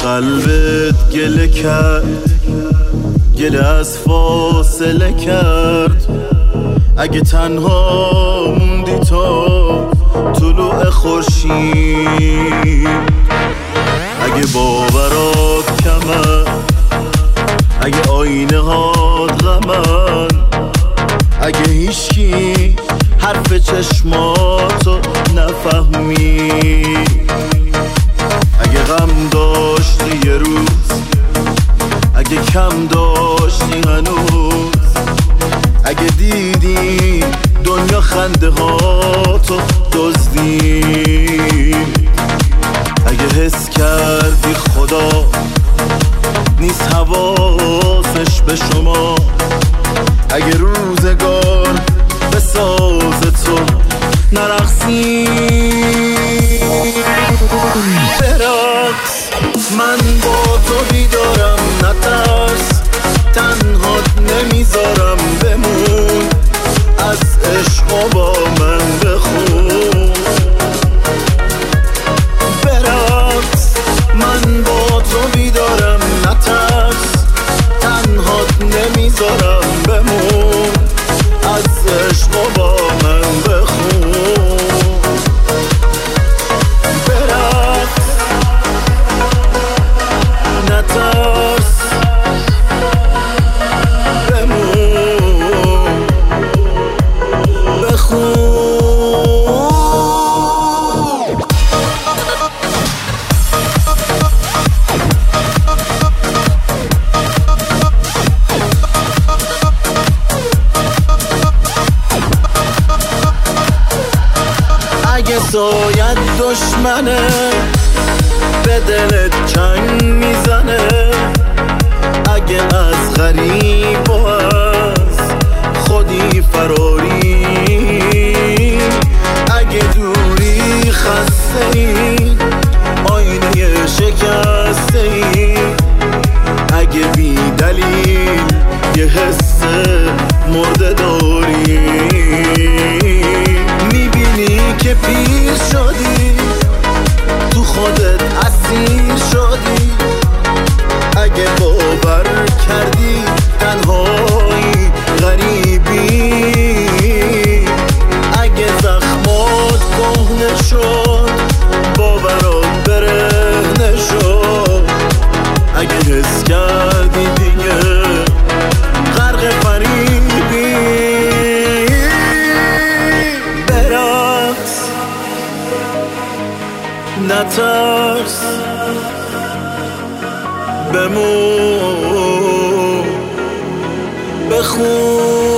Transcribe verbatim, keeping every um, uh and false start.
قلبت گله کرد، گله از فاصله کرد. اگه تنها موندی تا طلوع خورشید، اگه باورات کمه، اگه آینه هات غمن، اگه هیچکی حرف چشماتو نفهمی، اگه غم داشتی یه روز، اگه کم داشتی هنوز، اگه دیدی دنیا خنده هاتو دزدی، اگه حس کردی خدا نیست حواسش به شما، اگه روزگار به ساز تو نرقصی. برقص من با تو بیدارم، نترس تنهات نمیذارم، بمون از عشق و با من بخون. برقص من با تو بیدارم، نترس تنهات نمیذارم، بمون از عشق و با من بخون. برقص نترس بمون بخون. اگه سایت دشمنه به دلت چنگ میزنه، اگه از غریب و از خودی فراری، اگه دوری خسته ای آینه شکسته ای، اگه بی دلیل یه حس مرده داری، میبینی که پیر شدی تو خودت اسیر شدی، اگه باور کردی تنهایی غریبی، اگه زخمات کهنه شد باورات برهنه شد، اگه حس کردی دیگه غرق فریبی. برقص نترس بمون بخون.